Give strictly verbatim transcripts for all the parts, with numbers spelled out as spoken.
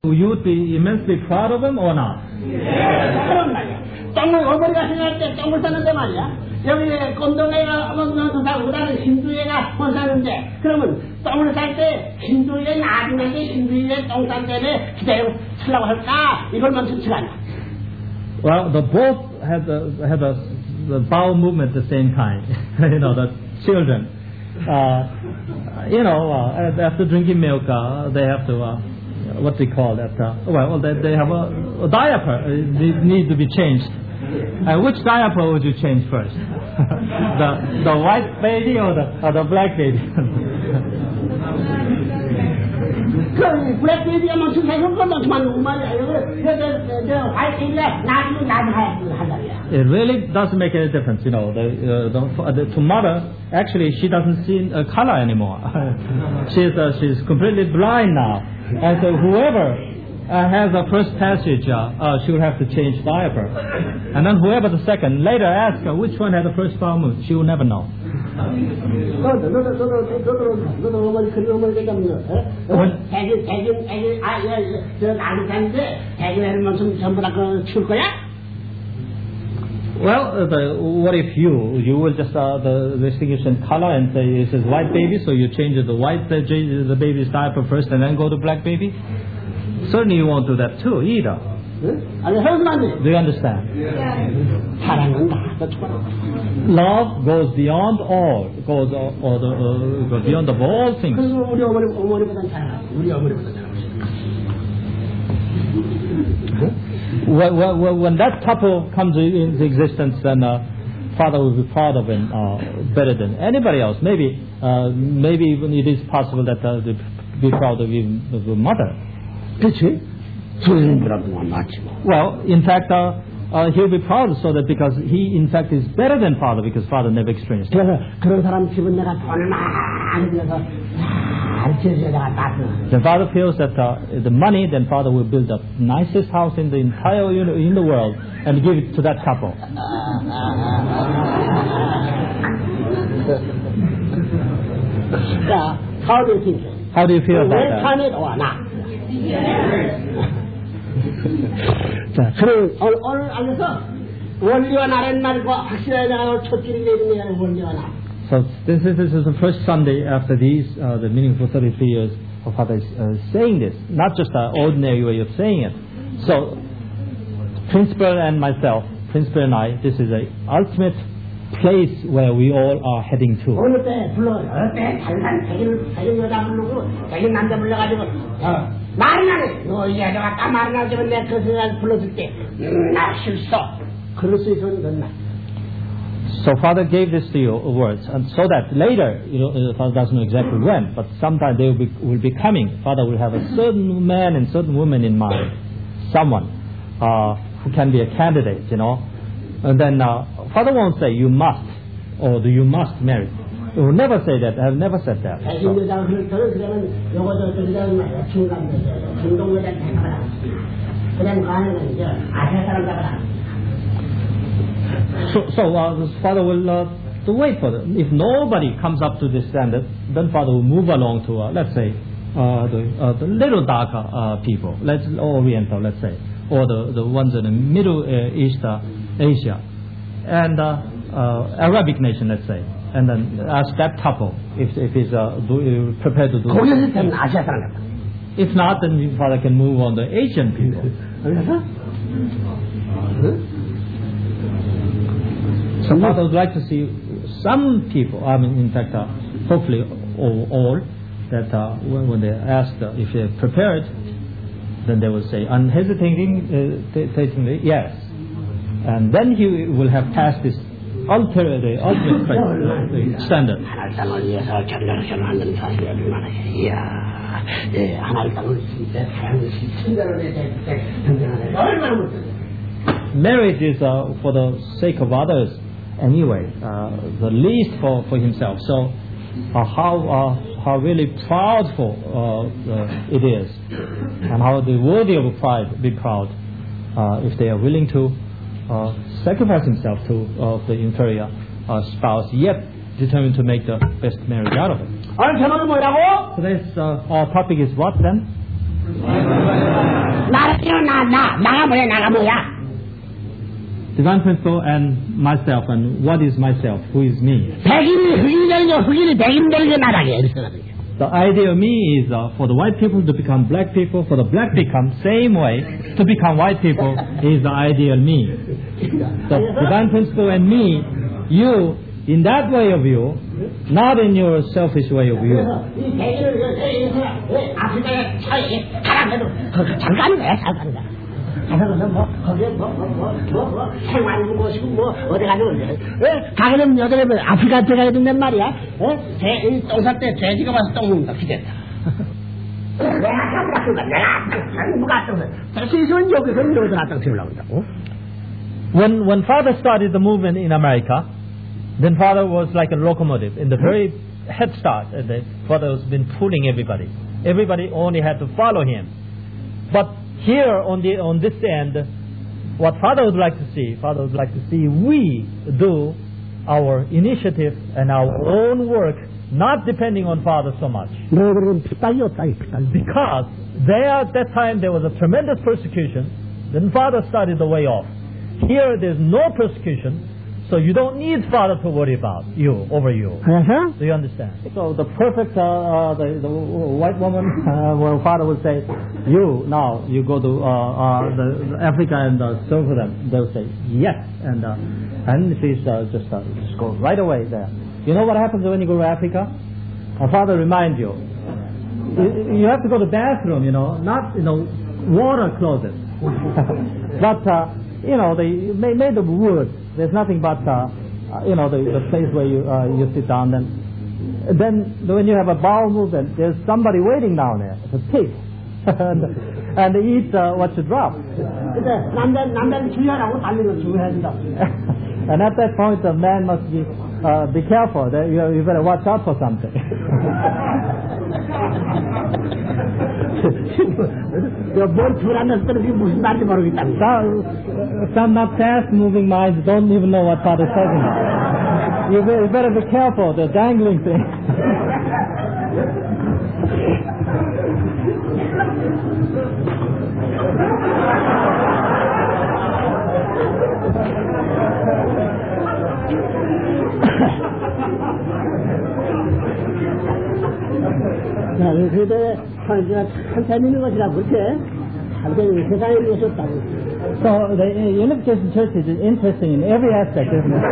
You would be immensely proud of him or not? 그런 말이야. 똥을 어머니가 생각할 때 똥을 싸는데 말이야. 여기 꼰동애가 어머니가 사고 그다음에 힌두애가 못 사는데 그러면 똥을 쌀 때 힌두애 나중에 힌두애 똥 쌀 때를 기다려 쓰려고 할까? 이걸만 좋지가 않아. Well, the both had the, had the, the bowel movement at the same time. You know, the children. Uh, you know, uh, after drinking milk, uh, they have to, uh, what they call that? Uh, well, they, they have a, a diaper. It needs to be changed. And which diaper would you change first? the the white baby or the or the black baby? 그 블랙 베이비가 뭐 주사는 건 너무 말이야. 그저 화이트 베이비가 나중에 나중에 한다고요. It really doesn't make any difference, you know. The, uh, the, the mother, actually, she doesn't see a color anymore. she's uh, she's completely blind now, and so whoever uh, has the first passage, uh, uh, she will have to change diaper, and then whoever the second later asks her which one had the first bowel movement, she will never know. 너도 너도 너도 너도 너도 어머니 그리 어머니 되겠네요. 대기 대기 대기 아저 나도 사는데 대기하는 만큼 전부 다그줄 거야? Well, uh, the, what if you you will just uh, the distinguish in color and say it says white baby, so you change the white the, the baby's diaper first and then go to black baby? Certainly you won't do that too either. 아니 해서는 안 돼. Do you understand? 사랑은 다 Love goes beyond all, goes or, or the, uh, goes beyond of all things. 그리고 우리 어머니 어머니보다 사랑하지. 우리 어머니보다 사랑하지. When, when, when that couple comes into existence, then uh, father will be proud of him uh, better than anybody else. Maybe, uh, maybe even it is possible that uh, they be proud of even the mother. 그렇지? 선생님들하고 맞지 뭐. Well, in fact, uh, uh, he'll be proud so that because he, in fact, is better than father because father never experienced it. 그래서 그런 사람 집은 내가 돈을 많이 들여서 잘 지어줘야 다 The father feels that uh, the money, then father will build the nicest house in the entire in the world and give it to that couple. 자, how do you think? How do you feel about that? 외산에 와나. 자, 그럼 오늘, 오늘 알면서 원리와 나란 말과 확실하게 나가고 첫째를 내리는 원리와 나. So this is, this is the first Sunday after these, uh, the meaningful thirty-three years of Father uh, saying this, not just an ordinary way of saying it. So, Principal and myself, Principal and I, this is the ultimate place where we all are heading to. 어느 때 불러, 어느 때 다른 자기는 자기 여자 부르고 자기 남자 불러가지고 어, 말은 안 해. 너 이 여자가 딱 말은 안 하지만 내가 그 생각 불러줄 때, 음, 나 실수. 그럴 수 있으면 넌 So Father gave this to you words, and so that later, you know, Father doesn't know exactly when, but sometime they will be, will be coming. Father will have a certain man and certain woman in mind, someone uh, who can be a candidate, you know. And then uh, Father won't say you must or do you must marry. He will never say that. I have never said that. So, so uh, the Father will uh, to wait for them. If nobody comes up to this standard, then Father will move along to, uh, let's say, uh, the, uh, the little darker uh, people, let's Oriental, let's say, or the, the ones in the Middle uh, East uh, Asia, and uh, uh, Arabic nation, let's say, and then ask that couple if if he's uh, do, prepared to do. If not, then Father can move on the Asian people. So Father would like to see some people, I mean, in fact, uh, hopefully all, all that uh, when, when they're asked uh, if they're prepared, then they will say unhesitatingly, uh, yes. And then he will have passed this ultimate, the ultimate the standard. 하나를 위해서 전쟁을 하는 사실이 얼마나 이야, 예, 하나를 땅을 진짜 사랑을 신대로 내 전쟁하는 얼마나 못해. Marriage is uh, for the sake of others anyway, uh, the least for, for himself. So uh, how uh, how really proudful uh, uh, it is, and how the worthy of pride be proud uh, if they are willing to uh, sacrifice himself to uh, the inferior uh, spouse, yet determined to make the best marriage out of it. 오늘 제목이 뭐라고? Today's uh, our topic is what then? 나, 나가 뭐야, 나가 뭐야? Divine principle and myself, and what is myself? Who is me? 백인이 흑인이 되는 게 흑인이 백인 되는 게 나라게 이렇게 생각해요. The idea of me is uh, for the white people to become black people, for the black become same way to become white people is the ideal me. The divine principle and me, you, in that way of you, not in your selfish way of you. 이 백인을 아프리카에 차에 가라앉아도 잘 가는 거야, 잘 가는 거야. 가서 뭐 거기에 뭐뭐뭐뭐 생활하는 곳이고 뭐 어디 가는 건데 왜 가게 되면 여기 되면 아프리카 들어가야 된단 말이야. 어? 돼 똥살 때 돼지가 와서 똥 먹는다 기대다. 내가 똥 같은 거 내가 누가 똥을 될수 있으면 여기서 여기서 갖다 태우려고 한다고. When when father started the movement in America, then father was like a locomotive in the very head start. And the father has been pulling everybody. Everybody only had to follow him. But here on the on this end, what father would like to see, father would like to see we do our initiative and our own work, not depending on father so much. Because there at that time there was a tremendous persecution, then father started the way off. Here there's no persecution, so you don't need father to worry about you, over you. Uh-huh. Do you understand? So the perfect, uh, uh, the, the white woman, uh, where father would say, you, now, you go to uh, uh, the, the Africa and uh, serve them. They'll say, yes. And uh, and she's uh, just, uh, just go right away there. You know what happens when you go to Africa? A father reminds you, you, you have to go to the bathroom, you know, not, you know, water closet. But, uh, you know, they made, made of wood. There's nothing but, uh, uh, you know, the, the place where you uh, you sit down. And then when you have a bowel movement, there's somebody waiting down there. It's a pig. and, and they eat uh, what you drop. and at that point, the man must be uh, be careful. That you, you better watch out for something. some, some not fast-moving minds don't even know what father is talking about. You better, you better be careful, the dangling thing. 그래도 참 재밌는 것이라 그렇게 참 세상에 있었다고. So the Unification Church is interesting in every aspect, isn't it?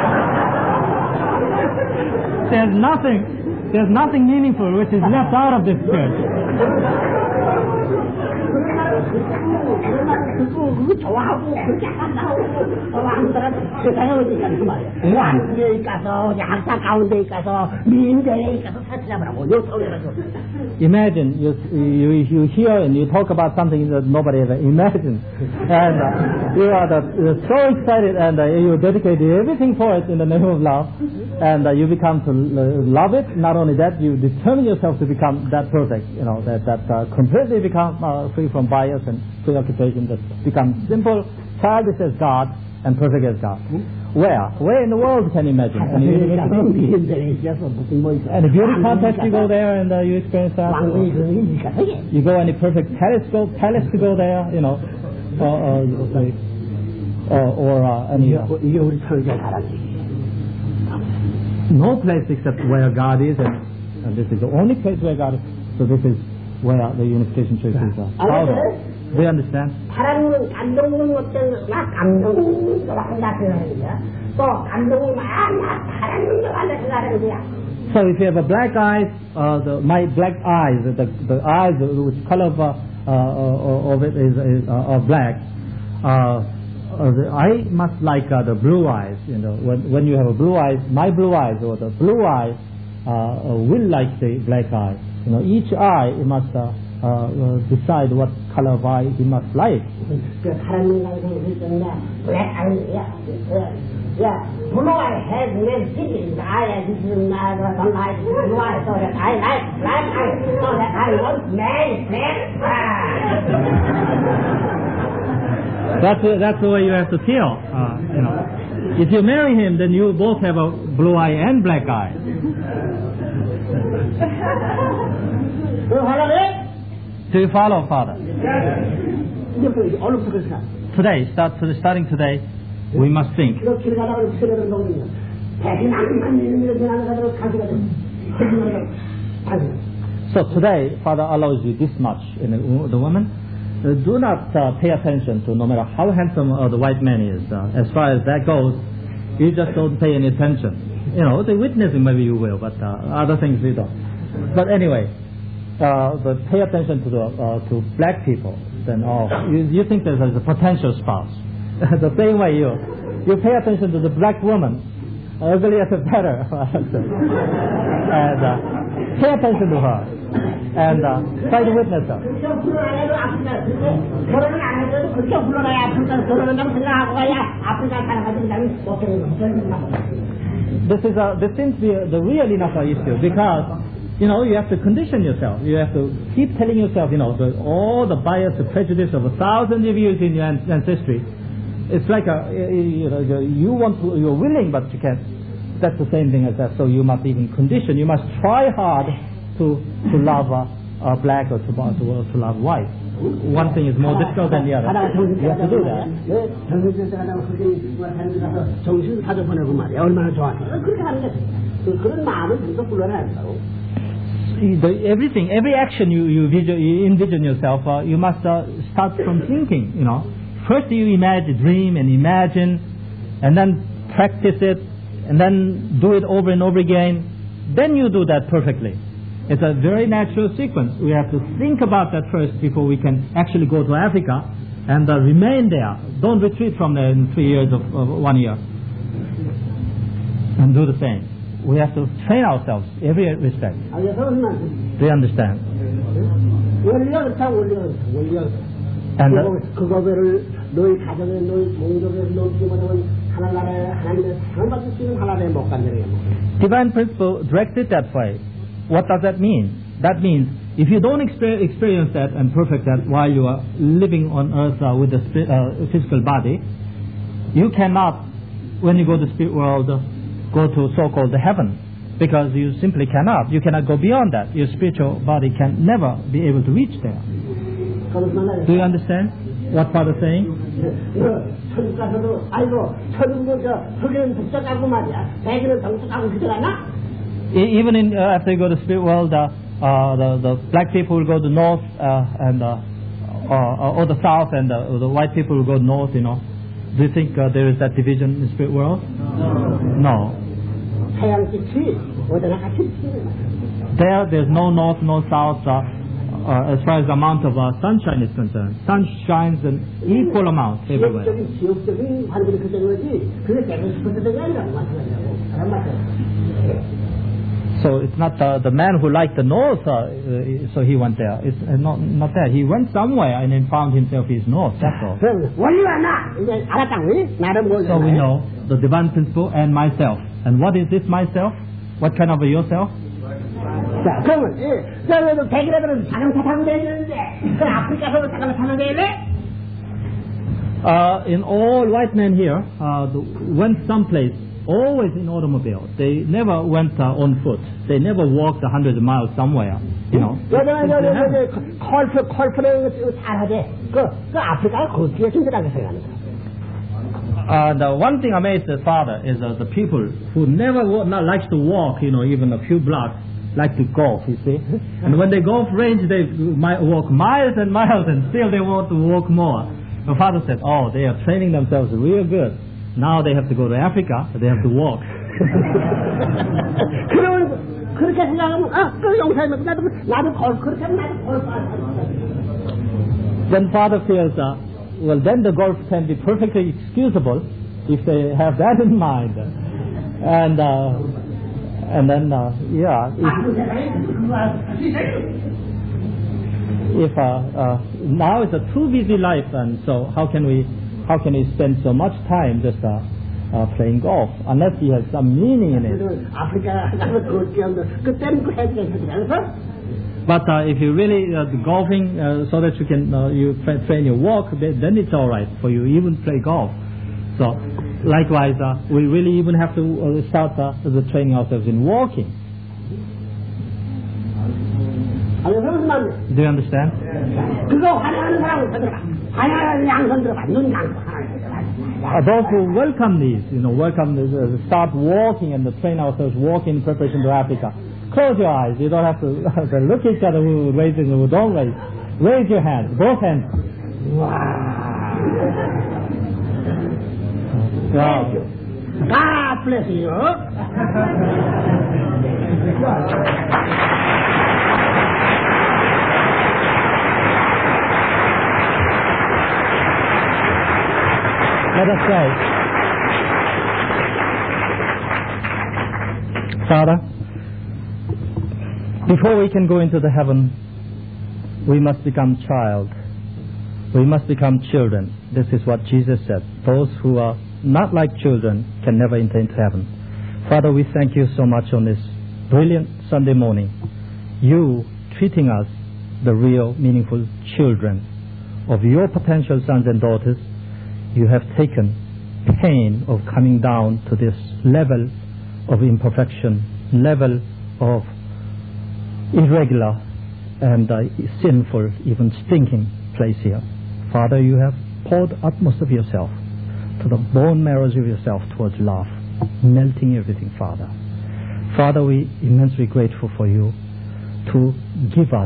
There's nothing, there's nothing meaningful which is left out of this church. 그거 좋아하고 그렇게 한다고 한국 사람 세상에 어디 가서 말이야. 왕국에 가서 약사 가운데 가서 민대에 가서 사치자라고 요 서울에서. Imagine you, you you hear and you talk about something that nobody ever imagined, and uh, you are the, you're so excited and uh, you dedicate everything for it in the name of love, and uh, you become to love it. Not only that, you determine yourself to become that perfect, you know, that that uh, completely become uh, free from bias and preoccupation, that become simple, childish as God and perfect as God. Where? Where in the world can you imagine? And you, and if beauty contest you go there and uh, you experience that. You go any perfect palace, go, palace to go there, you know, or, or, or, or uh, any. Uh, no place except where God is, and, and this is the only place where God is. So this is where the Unification Church is. Uh, Do you understand? 사람은 감동은 어떤 막 감동을 한다 그러는데 또 감동을 막 사람을 좋아한다 그러는데. So if you have a black eyes, uh, the, my black eyes, the the eyes which color of, uh, uh, of it is, is uh, black. Uh, uh, the eye must like uh, the blue eyes. You know, when when you have a blue eyes, my blue eyes or the blue eye uh, will like the black eye. You know, each eye it must. Uh, Uh, uh, decide what color of eye he must like. Black eye, yeah, yeah. Blue eye has many things. I this is not one eye, blue eye, so that I like black eye, so that I want man, black eye. That's the, that's the way you have to feel. Uh, you know, if you marry him, then you both have a blue eye and black eye. Do you follow, Father? 이제부터 얼른부터 그렇게 Today, start to, starting today, we must think. 이렇게 길 가다가 세례를 놓으면 대신 안만 믿는 지나는 가다가 가시가 돼. So today, Father allows you this much in the, the woman. Uh, do not uh, pay attention to no matter how handsome uh, the white man is. Uh, as far as that goes, you just don't pay any attention. You know, the witnessing maybe you will, but uh, other things you don't. But anyway, uh, but pay attention to the uh, to black people. Then oh, you, you think there's a potential spouse. The same way you you pay attention to the black woman, uglier the better, and uh, pay attention to her and uh, try to witness her. This is a this seems to be a, the real enough issue because you know you have to condition yourself. You have to keep telling yourself, you know, the, all the bias, the prejudice of a thousand of years in your ancestry. It's like a you know you want to, you're willing, but you can't. That's the same thing as that. So you must even condition. You must try hard to to love uh, uh, black or to, to to love white. One thing is more difficult than the other. You have to do that. The, everything, every action you you, visual, you envision yourself, uh, you must uh, start from thinking. You know, first you imagine, dream, and imagine, and then practice it, and then do it over and over again. Then you do that perfectly. It's a very natural sequence. We have to think about that first before we can actually go to Africa and uh, remain there. Don't retreat from there in three years of, of one year. And do the same. We have to train ourselves every respect. Do you understand? And uh, divine principle directed that way. What does that mean? That means if you don't exper- experience that and perfect that while you are living on earth uh, with the sp- uh, physical body, you cannot, when you go to the spirit world, uh, go to so-called heaven, because you simply cannot. You cannot go beyond that. Your spiritual body can never be able to reach there. Do you understand what Father is saying? Even in, uh, after you go to the spirit world, uh, uh, the, the black people will go to north uh, and uh, uh, or the south, and uh, the white people will go north. You know, do you think uh, there is that division in the spirit world? No. There, there's no north, no south. Uh, uh, as far as the amount of uh, sunshine is concerned, sun shines in equal amounts everywhere. So it's not uh, the man who liked the north, uh, uh, so he went there. It's uh, not not that. He went somewhere and then found himself his north. That's all. So we know the divine principle and myself. And what is this myself? What kind of a yourself? Uh, in all white men here, uh, the, went someplace. Always in automobile. They never went uh, on foot. They never walked a hundred miles somewhere. You know. Uh, the one thing amazed the Father is uh, the people who never wa- not likes to walk. You know, even a few blocks, like to golf. You see, and when they golf range, they might walk miles and miles, and still they want to walk more. The Father said, "Oh, they are training themselves real good. Now they have to go to Africa, they have to walk." Then Father feels, uh, well, then the golf can be perfectly excusable if they have that in mind. And uh, and then, uh, yeah, if, if uh, uh, now it's a too busy life, and so how can we How can he spend so much time just uh, uh, playing golf unless he has some meaning in it? But uh, if you really uh, golfing uh, so that you can uh, you tra- train your walk, then it's all right for you. Even play golf. So likewise, uh, we really even have to uh, start uh, the training ourselves in walking. 맞네. Do you understand? 그거 환영하는 사람은 들어봐. 환영하는 양손 들어봐. 눈 감고 하나님 들어봐. Uh, those who welcome these, you know, welcome this, uh, start walking and train ourselves walking in preparation to Africa. Close your eyes. You don't have to look at each other who raising who don't raise. Raise your hands, both hands. Wow. Wow. God bless you. Let us pray. Father, before we can go into the heaven, we must become child. We must become children. This is what Jesus said. Those who are not like children can never enter into heaven. Father, we thank you so much on this brilliant Sunday morning. You treating us, the real, meaningful children of your potential sons and daughters. You have taken pain of coming down to this level of imperfection, level of irregular and uh, sinful, even stinking place here. Father, you have poured utmost of yourself to the bone marrows of yourself towards love, melting everything, Father. Father, we are immensely grateful for you to give us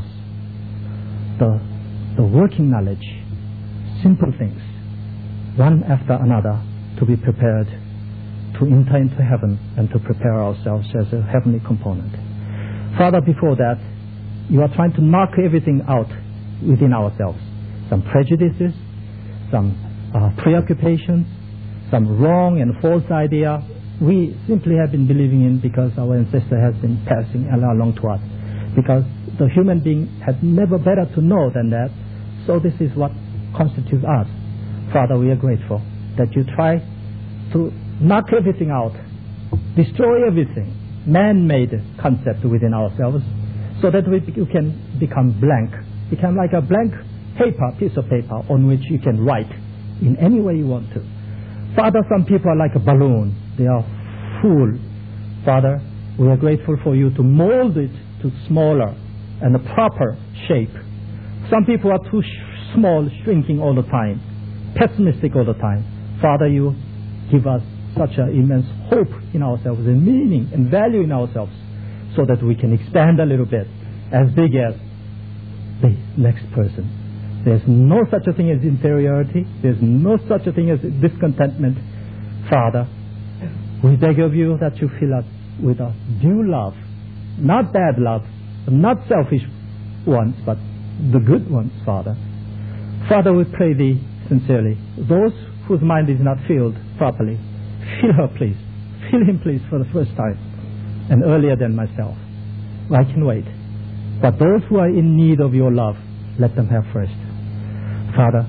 the, the working knowledge, simple things, one after another, to be prepared to enter into heaven and to prepare ourselves as a heavenly component. Father, before that, you are trying to knock everything out within ourselves. Some prejudices, some uh, preoccupations, some wrong and false idea we simply have been believing in because our ancestor has been passing along to us. Because the human being had never better to know than that. So this is what constitutes us. Father, we are grateful that you try to knock everything out, destroy everything, man-made concept within ourselves, so that we you can become blank, become like a blank paper, piece of paper on which you can write in any way you want to. Father, some people are like a balloon. They are full. Father, we are grateful for you to mold it to smaller and a proper shape. Some people are too sh- small, shrinking all the time, pessimistic all the time. Father, you give us such an immense hope in ourselves and meaning and value in ourselves so that we can expand a little bit as big as the next person. There's no such a thing as inferiority. There's no such a thing as discontentment. Father, we beg of you that you fill us with a due love, not bad love, not selfish ones, but the good ones, Father. Father, we pray thee sincerely. Those whose mind is not filled properly, fill her, please. Fill him, please, for the first time, and earlier than myself. I can wait. But those who are in need of your love, let them have first. Father,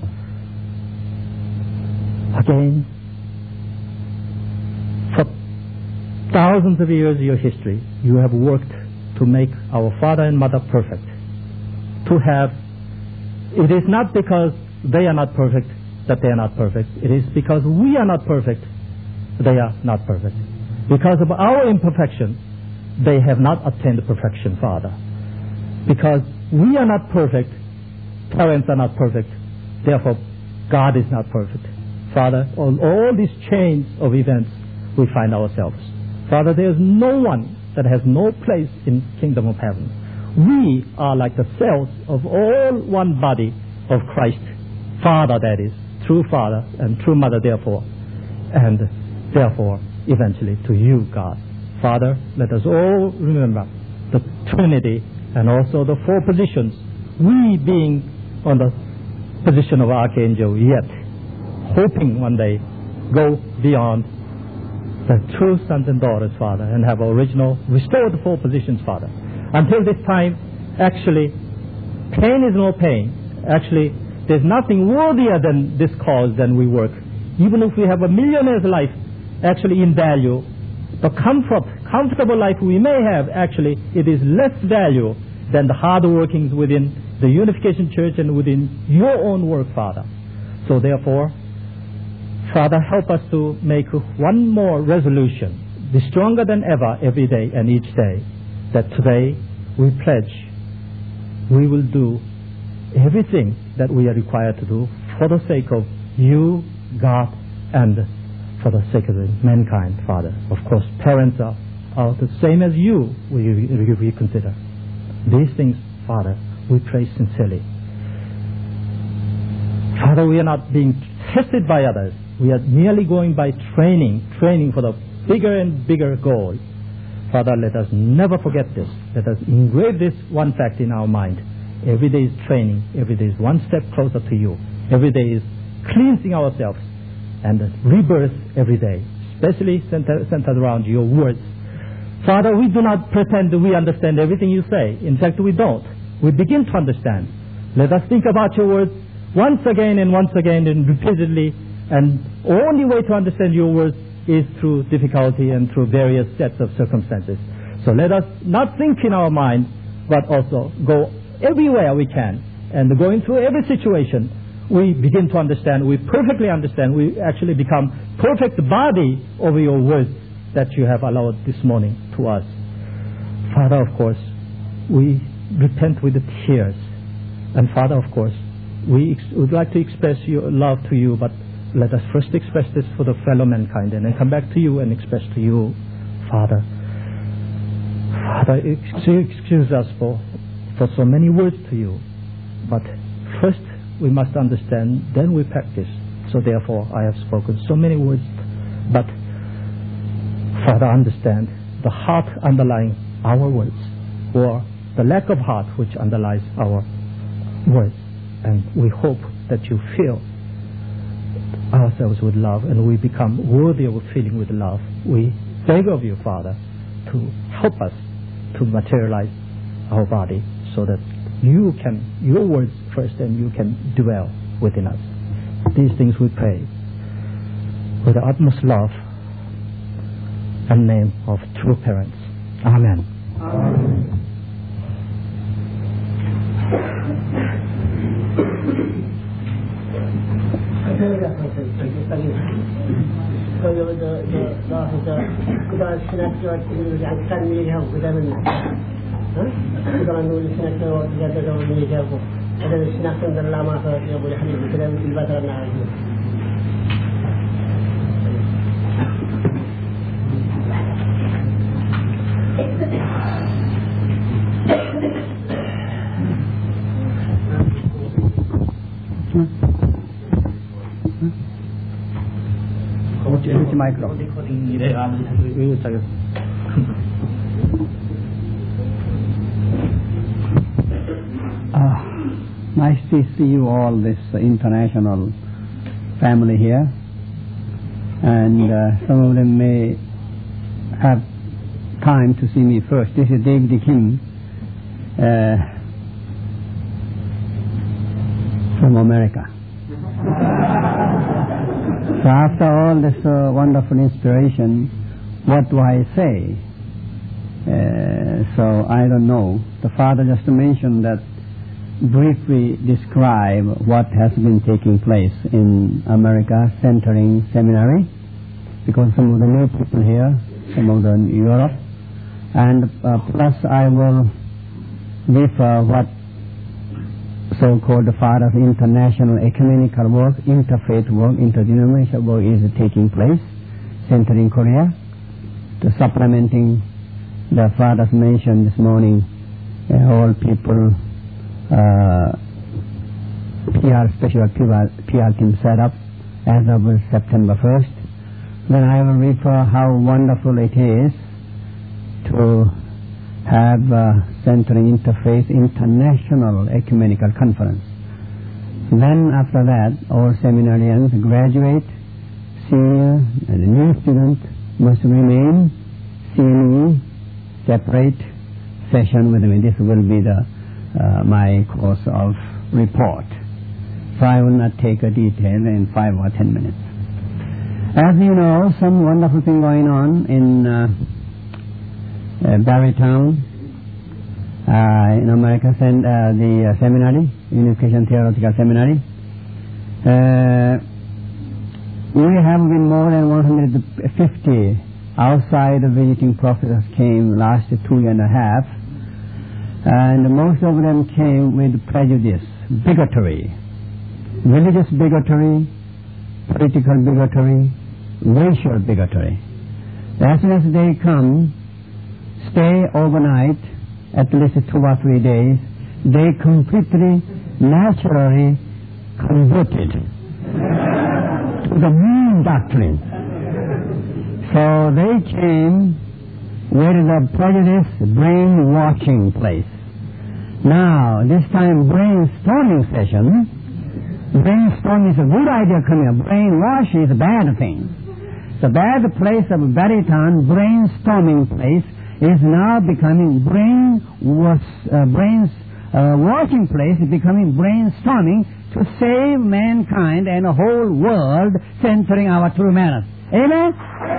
again, for thousands of years of your history, you have worked to make our father and mother perfect. To have, it is not because they are not perfect that they are not perfect. It is because we are not perfect, they are not perfect. Because of our imperfection, they have not attained perfection, Father. Because we are not perfect, parents are not perfect, therefore God is not perfect. Father, on all these chains of events, we find ourselves. Father, there is no one that has no place in kingdom of heaven. We are like the cells of all one body of Christ, Father, that is, true Father and true Mother, therefore, and therefore, eventually, to you, God. Father, let us all remember the Trinity and also the four positions, we being on the position of Archangel, yet hoping one day go beyond the true sons and daughters, Father, and have original, restore the four positions, Father. Until this time, actually, pain is no pain. Actually, there's nothing worthier than this cause than we work. Even if we have a millionaire's life, actually in value, the comfort, comfortable life we may have, actually, it is less value than the hard workings within the Unification Church and within your own work, Father. So therefore, Father, help us to make one more resolution, be stronger than ever every day and each day, that today we pledge we will do everything that we are required to do for the sake of you, God, and for the sake of mankind, Father. Of course, parents are, are the same as you, we, we, we consider. These things, Father, we pray sincerely. Father, we are not being tested by others. We are merely going by training, training for the bigger and bigger goal. Father, let us never forget this. Let us engrave this one fact in our mind. Every day is training. Every day is one step closer to you. Every day is cleansing ourselves and rebirth every day, especially centered, centered around your words. Father, we do not pretend that we understand everything you say. In fact, we don't. We begin to understand. Let us think about your words once again and once again and repeatedly. And only way to understand your words is through difficulty and through various sets of circumstances. So let us not think in our mind, but also go everywhere we can. And going through every situation, we begin to understand, we perfectly understand, we actually become perfect body over your words that you have allowed this morning to us. Father, of course, we repent with the tears. And Father, of course, we ex- would like to express your love to you, but let us first express this for the fellow mankind and then come back to you and express to you, Father. Father, excuse, excuse us for, for so many words to you. But first we must understand, then we practice. So therefore I have spoken so many words. But Father, understand the heart underlying our words, or the lack of heart which underlies our words. And we hope that you fill ourselves with love and we become worthy of feeling with love. We beg of you, Father, to help us to materialize our body so that you can, your words first, and you can dwell within us. These things we pray with the utmost love and name of true parents. Amen. Amen. 그동안 신학교 양산 얘기하고 그 다음에 그동안 우리 신학교 어떻게 하다가 얘기하고 그 다음에 신학생들 남아서 우리 하는 그 다음에 일반사가 나가고 Which micro? uh, nice to see you all, this uh, international family here, and uh, some of them may have time to see me first. This is David Kim uh, from America. So after all this uh, wonderful inspiration, what do I say? Uh, so I don't know. The Father just mentioned that, briefly describe what has been taking place in America Centering Seminary, because some of the new people here, some of them in Europe, and uh, plus I will refer what so-called the Father of international ecumenical work, interfaith work, interdenominational work is taking place, centering Korea, to supplementing the Father's mentioned this morning, uh, all people, uh, P R, special P R team set up as of September first. Then I will refer how wonderful it is to have uh, Centering Interfaith International Ecumenical Conference. Then after that, all seminarians, graduate, senior, and new student must remain C M E, separate session with me. This will be the uh, my course of report. So I will not take a detail in five or ten minutes. As you know, some wonderful thing going on in uh, Uh, Barrytown, uh, in America, and uh, the uh, seminary, Unification Theological Seminary. Uh, we have been more than one hundred fifty outside visiting professors came last two and a half, And most of them came with prejudice, bigotry, religious bigotry, political bigotry, racial bigotry. As soon as they come, stay overnight, at least two or three days, they completely, naturally converted to the mean doctrine. So they came with the prejudice brainwashing place. Now, this time brainstorming session, brainstorming is a good idea coming up. Brainwashing is a bad thing. The bad place of Barrytown, brainstorming place, is now becoming brain was uh, brains uh, washing place, is becoming brainstorming to save mankind and the whole world, centering our true manners. Amen?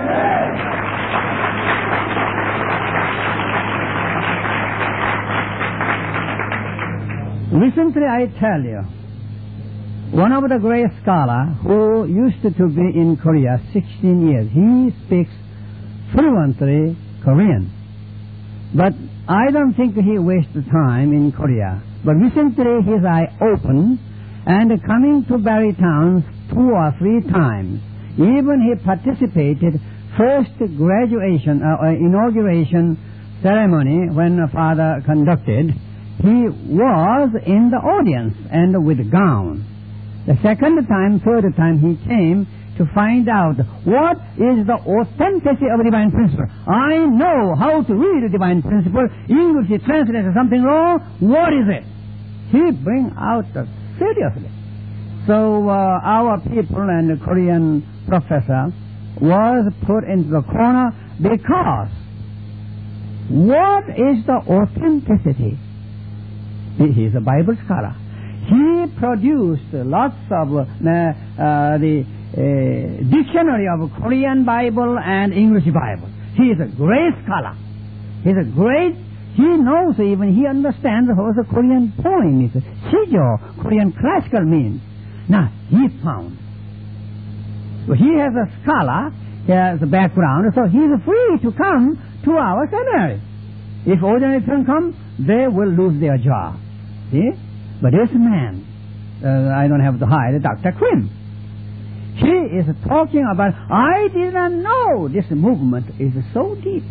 Recently, I tell you, one of the great scholars who used to be in Korea sixteen years, he speaks fluently Korean. But I don't think he wasted time in Korea. But recently his eye opened, and coming to Barrytown two or three times, even he participated first graduation, uh, uh, inauguration ceremony when the father conducted. He was in the audience and with gown. The second time, third time he came to find out what is the authenticity of divine principle. I know how to read the divine principle. English is translated something wrong. What is it? He bring out uh, seriously. So uh, our people and the Korean professor was put into the corner because what is the authenticity? He is a Bible scholar. He produced lots of uh, uh, the uh, dictionary of Korean Bible and English Bible. He is a great scholar. He is a great, he knows even, he understands what the Korean poem is. Shijo, Korean classical means. Now, he found. So he has a scholar, he has a background, so he is free to come to our seminary. If ordinary students come, they will lose their job. See? But this man, uh, I don't have to hide, Doctor Quinn, he is talking about, I did not know this movement is so deep.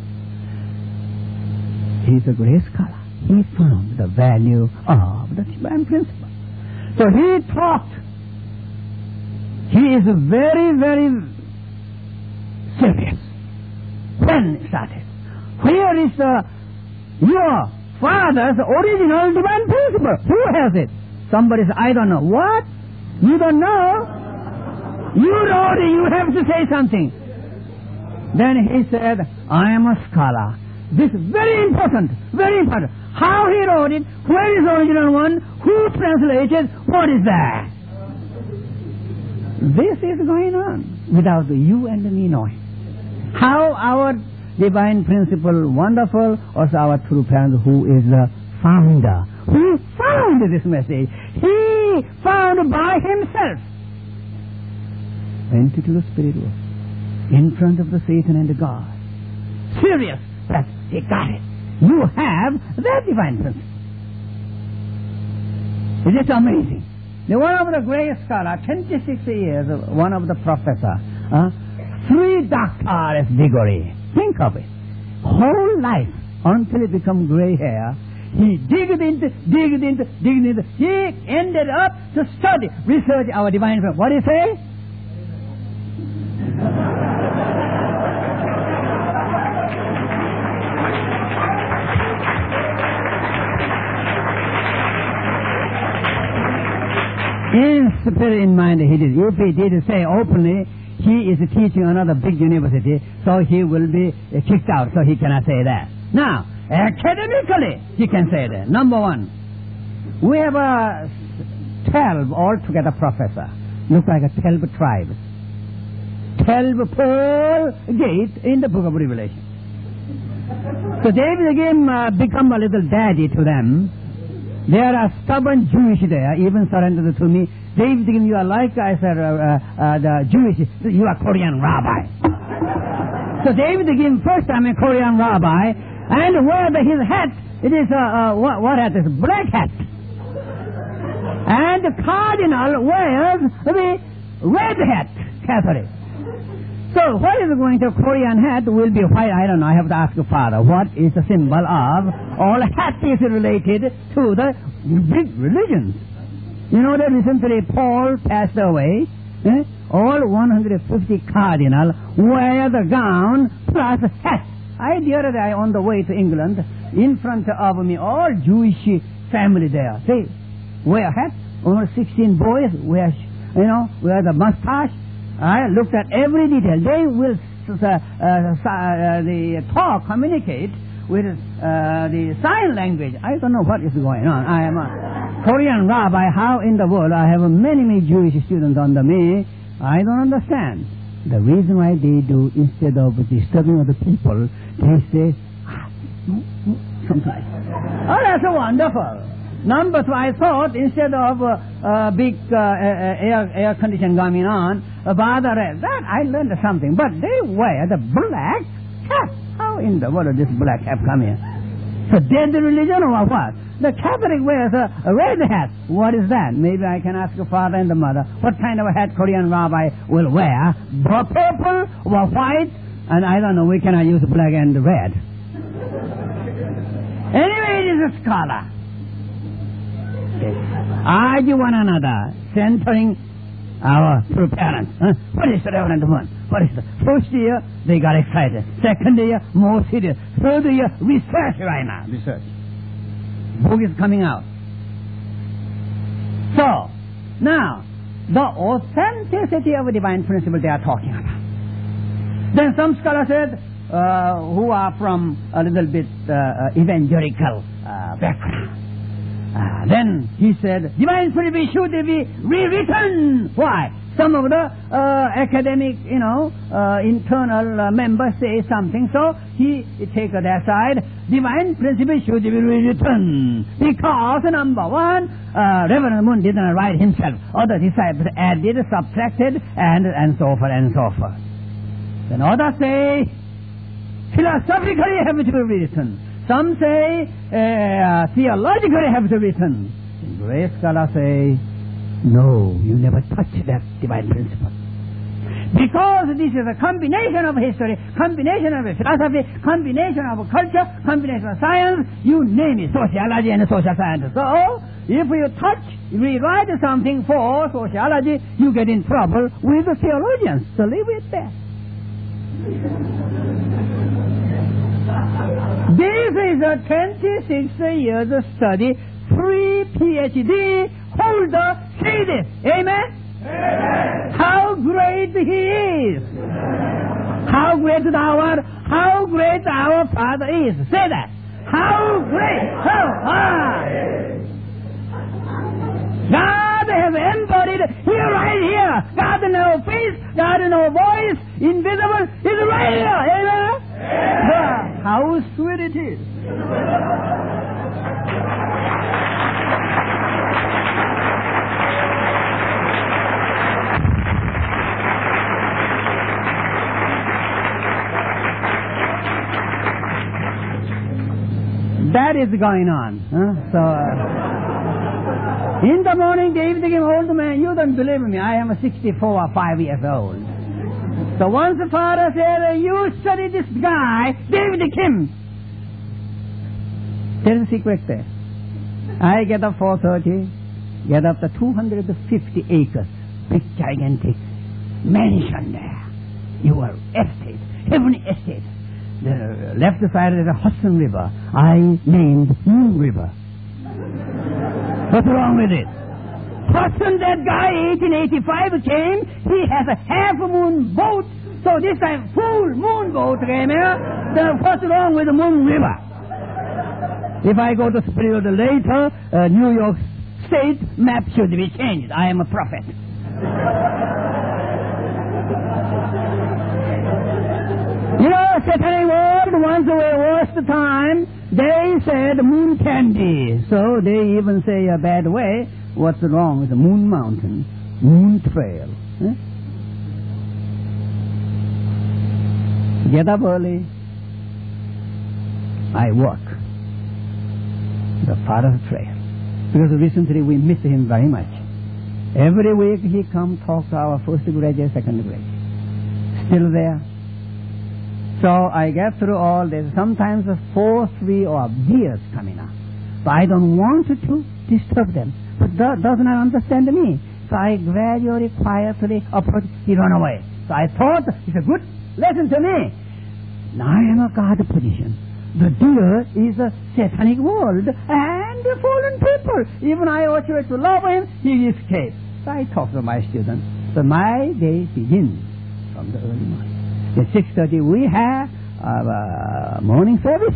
He's a great scholar. He found the value of the divine principle. So he talked. He is very, very serious. When it started, where is the, your Father's original divine principle? Who has it? Somebody says, I don't know. What? You don't know? You wrote it, you have to say something. Then he said, I am a scholar. This is very important, very important. How he wrote it, where is the original one, who translated, what is that? This is going on without you and me knowing. How our divine principle wonderful, also our true parent who is the founder, who found this message. He found by himself. Went into the spirit world, in front of the Satan and the God. Serious that he got it. You have that divine principle. It is amazing. The one of the great scholars, twenty-six years, one of the professor, uh, three doctorate degree. Think of it. Whole life until it become gray hair. He digged into, digged into, digged into. He ended up to study, research our divine principle. What do you say? In spirit, in mind, he did. If he did say openly, he is teaching another big university, so he will be kicked out, so he cannot say that. Now, academically, he can say that. Number one, we have a twelve altogether professor. Look like a twelve tribes. Twelve pearl gate in the book of Revelation. So David again uh, become a little daddy to them. There are stubborn Jewish there, even surrendered to me. David again, you are like I said, uh, uh, the Jewish, you are Korean rabbi. So David again, first time a Korean rabbi, and wear the, his hat It is, uh, uh, what, what hat is black hat. And the cardinal wears the red hat, Catholic. So what is going to Korean hat will be white. I don't know. I have to ask the father. What is the symbol of all hat is related to the big religions? You know that recently Paul passed away. Eh? All one hundred fifty cardinal wear the gown plus hat. I the other day on the way to England, in front of me, all Jewish family there. They wear hat. Only sixteen boys wear, you know, wear the mustache. I looked at every detail. They will uh, uh, uh, the talk, communicate with uh, the sign language. I don't know what is going on. I am a Korean rabbi. How in the world I have many, many Jewish students under me. I don't understand. The reason why they do, instead of disturbing other people, they say, ah, no, no, something like that. Oh, that's wonderful. Number two, I thought instead of a uh, uh, big uh, air, air condition going on, about the red, that I learned something. But they wear the black cap. How in the world did this black cap come here? So dead religion or what? The Catholic wears a, a red hat. What is that? Maybe I can ask the father and the mother, what kind of a hat Korean rabbi will wear? Purple or white? And I don't know, we cannot use black and red. Anyway, it is a scholar. Okay. Argue one another, centering our true parents. Huh? What is the Reverend one? What is the first year they got excited. Second year more serious. Third year research right now. Research. Book is coming out. So now the authenticity of a divine principle they are talking about. Then some scholars said uh, who are from a little bit uh, evangelical uh, background. Uh, then he said, divine principle should be rewritten. Why? Some of the uh, academic, you know, uh, internal uh, members say something, so he, he take their side. Divine principle should be rewritten because, number one, uh, Reverend Moon didn't write himself. Other disciples added, subtracted, and and so forth and so forth. Then others say, philosophically have to be rewritten. Some say uh, theologically have to be written. Grace scholars say, no, you never touch that divine principle. Because this is a combination of history, combination of philosophy, combination of culture, combination of science, you name it, sociology and social science. So, if you touch, rewrite something for sociology, you get in trouble with the theologians. So leave it there. This is a twenty-six years study, three PhD holder say this. Amen? Amen? How great he is. How great our, how great our Father is. Say that. How great. How high. God has embodied here, right here. God no face, God no voice, invisible, is right here. Amen? Amen. How sweet it is. That is going on. Huh? So, uh, in the morning, David came, old man, you don't believe me, I am sixty-four or five years old. So once the father said, you study this guy, David Kim. There's a secret there. I get up four thirty, get up to two hundred fifty acres, big gigantic mansion there. Your estate, heavenly estate. The left side is the Hudson River. I named Moon River. What's wrong with it? Hudson, that guy, eighteen eighty-five came. He has a half moon boat. So this time, full moon boat came here. So what's wrong with the Moon River? If I go to Springfield later, uh, New York State map should be changed. I am a prophet. You know, Satanic world, once away was the time, they said moon candy. So they even say a bad way, what's wrong with the Moon Mountain, Moon Trail? Eh? Get up early. I work. the Father's prayer. Because recently we miss him very much. Every week he come talk to our first graduate, second graduate. Still there. So I get through all this. Sometimes four, three, or years coming up. So I don't want to disturb them. But that does not understand me. So I gradually, quietly approach. He run away. So I thought, he said, good, listen to me. Now I am a God position. The deer is a satanic world and a fallen people. Even I ought to love him, he escapes. So I talk to my students. So my day begins from the early morning. At six thirty we have our morning service.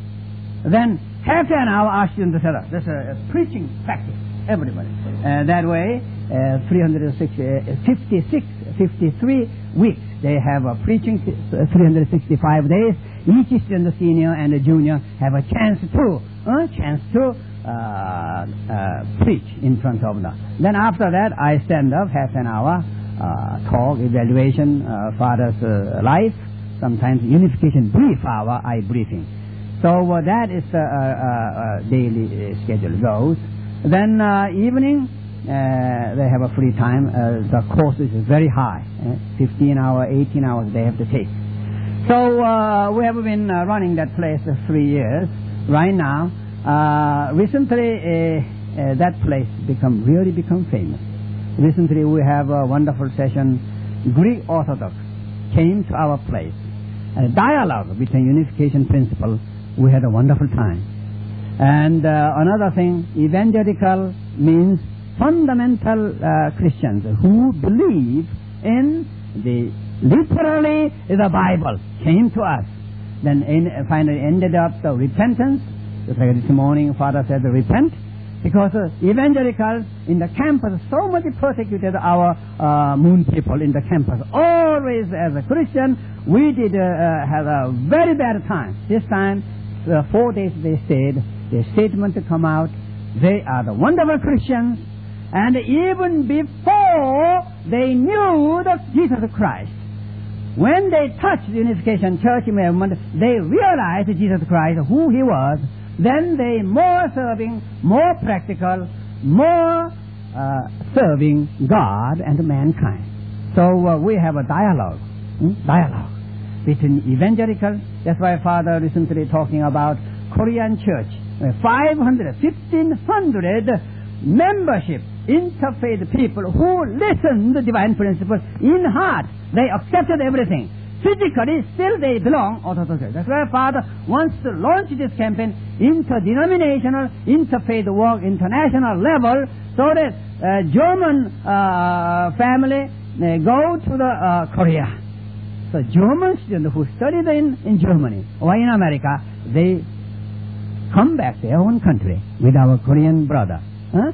Then half an hour our students set up. That's a, a preaching practice. Everybody. Uh, that way, uh, three hundred fifty-six, fifty-three weeks. They have a preaching uh, three hundred sixty-five days. Each student, the senior and the junior, have a chance to, uh, chance to uh, uh, preach in front of them. Then after that, I stand up half an hour, uh, talk, evaluation, uh, Father's uh, life, sometimes unification brief hour, I briefing. So uh, that is the uh, uh, uh, daily uh, schedule goes. Then uh, evening, uh, they have a free time. Uh, the course is very high, uh, fifteen hours, eighteen hours they have to take. So uh, we have been uh, running that place for three years. Right now, uh, recently uh, uh, that place become really become famous. Recently we have a wonderful session. Greek Orthodox came to our place. A dialogue between unification principle. We had a wonderful time. And uh, another thing, evangelical means fundamental uh, Christians who believe in the literally the Bible came to us. Then in, finally ended up the repentance. Just like this morning, Father said, repent. Because uh, evangelicals in the campus so much persecuted our uh, moon people in the campus. Always as a Christian, we did uh, uh, have a very bad time. This time, uh, four days they stayed. Their statement to come out. They are the wonderful Christians. And even before they knew the Jesus Christ, when they touched the Unification Church movement, they realized Jesus Christ, who he was. Then they more serving, more practical, more uh, serving God and mankind. So uh, we have a dialogue, hmm? dialogue between evangelical. That's why Father recently talking about Korean church, five hundred, fifteen hundred membership, interfaith people who listen to divine principles in heart. They accepted everything. Physically, still they belong Orthodox Church. That's why Father wants to launch this campaign interdenominational, interfaith work, international level, so that uh, German uh, family may go to the uh, Korea. So German students who studied in, in Germany or in America, they come back to their own country with our Korean brother. Huh?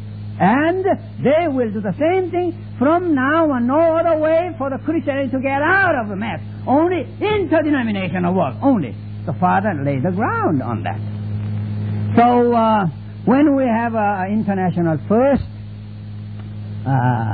And they will do the same thing from now on. No other way for the Christianity to get out of the mess. Only interdenominational work. Only. The Father laid the ground on that. So uh, when we have an international first uh,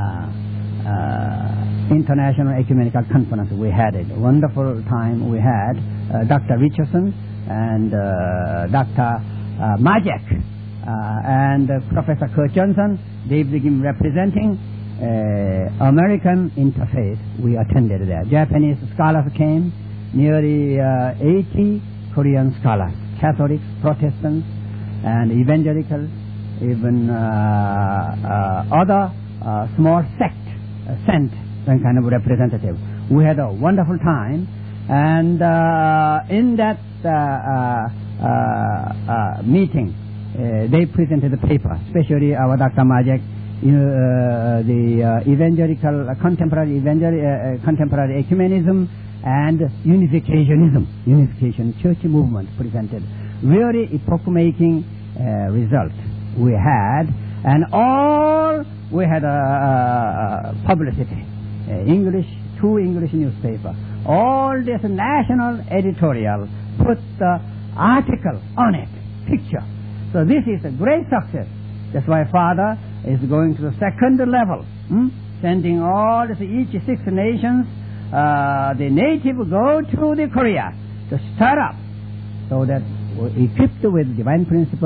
uh, international ecumenical conference, we had it. A wonderful time we had. Uh, Doctor Richardson and uh, Doctor Uh, Majek. Uh, and uh, Professor Kurt Johnson, they begin representing uh, American interfaith. We attended there. Japanese scholars came, nearly uh, eighty Korean scholars, Catholics, Protestants, and evangelicals, even uh, uh, other uh, small sect uh, sent some kind of representative. We had a wonderful time, and uh, in that uh, uh, uh, uh, meeting, Uh, they presented the paper, especially our Doctor Majek, you know, uh, the uh, evangelical, uh, contemporary, evangel- uh, contemporary ecumenism and unificationism, unification church movement presented. Really epoch-making uh, result we had, and all we had a uh, uh, publicity, uh, English, two English newspaper, all this national editorial put the article on it, picture. So this is a great success. That's why Father is going to the second level, hmm? sending all the, each six nations, uh, the native go to the Korea to start up, so that we're equipped with divine principle,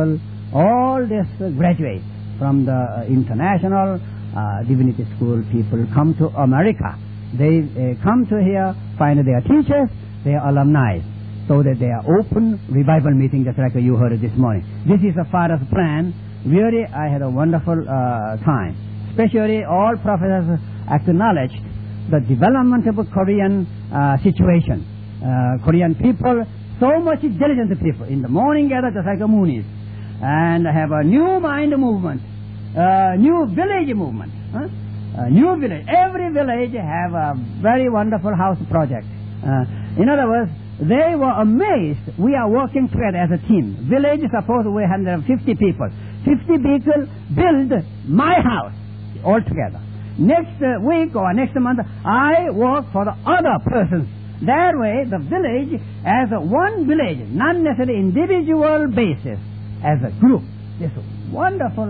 all these uh, graduates from the uh, international uh, divinity school people come to America. They uh, come to here, find their teachers, their alumni, so that they are open revival meeting, just like you heard this morning. This is the Father's plan. Really, I had a wonderful uh, time. Especially all professors acknowledged the development of a Korean uh, situation. Uh, Korean people, so much diligent people. In the morning gather just like a moonies, and have a new mind movement, uh, new village movement. Huh? A new village. Every village have a very wonderful house project. Uh, in other words, they were amazed. We are working together as a team. Village, suppose we have one hundred fifty people. fifty people build my house all together. Next uh, week or next month, I work for the other persons. That way, the village as a one village, not necessarily individual basis, as a group. This wonderful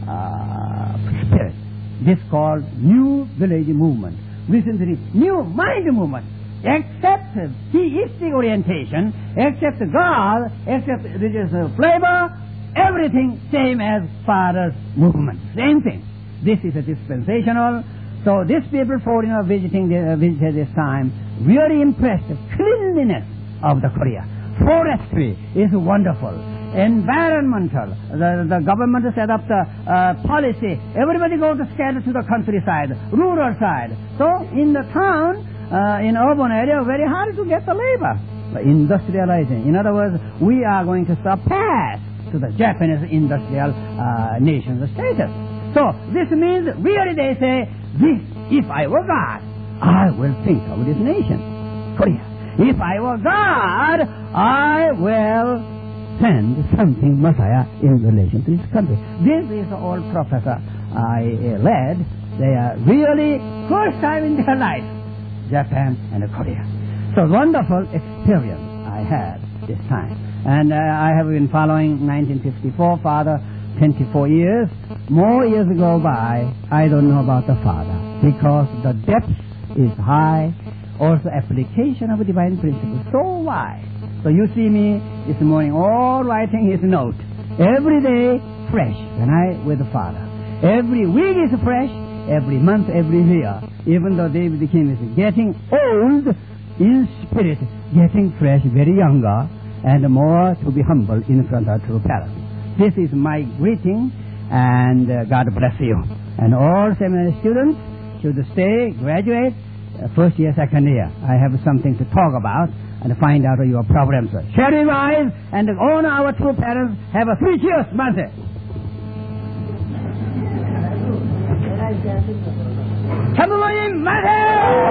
uh, spirit. This called New Village Movement. Recently, New Mind Movement. Accept theistic orientation, accept God, accept religious flavor, everything same as Father's movement. Same thing. This is a dispensational. So these people foreigner visiting the, uh, visited this time really impressed the cleanliness of the Korea. Forestry is wonderful. Environmental. The, the government set up the uh, policy. Everybody goes to scatter to the countryside, rural side. So in the town, uh, in urban area, very hard to get the labor. The industrializing. In other words, we are going to surpass to the Japanese industrial uh, nation status. So this means really they say, this, if I were God, I will think of this nation, Korea. If I were God, I will send something Messiah in relation to this country. This is the old professor I uh, led. They are really first time in their life, Japan and Korea. So wonderful experience I had this time. And uh, I have been following nineteen fifty-four, Father, twenty-four years. More years go by, I don't know about the Father, because the depth is high, also application of divine principles so wide. So you see me this morning all writing his note. Every day fresh when I with the Father. Every week is fresh, every month, every year. Even though David the King is getting old in spirit, getting fresh, very younger, and more to be humble in front of true parents. This is my greeting, and uh, God bless you. And all seminary students should stay, graduate, uh, first year, second year. I have something to talk about and find out your problems. Shall we rise and honor our true parents? Have a three cheers, Mante. Chamberlain, Mante!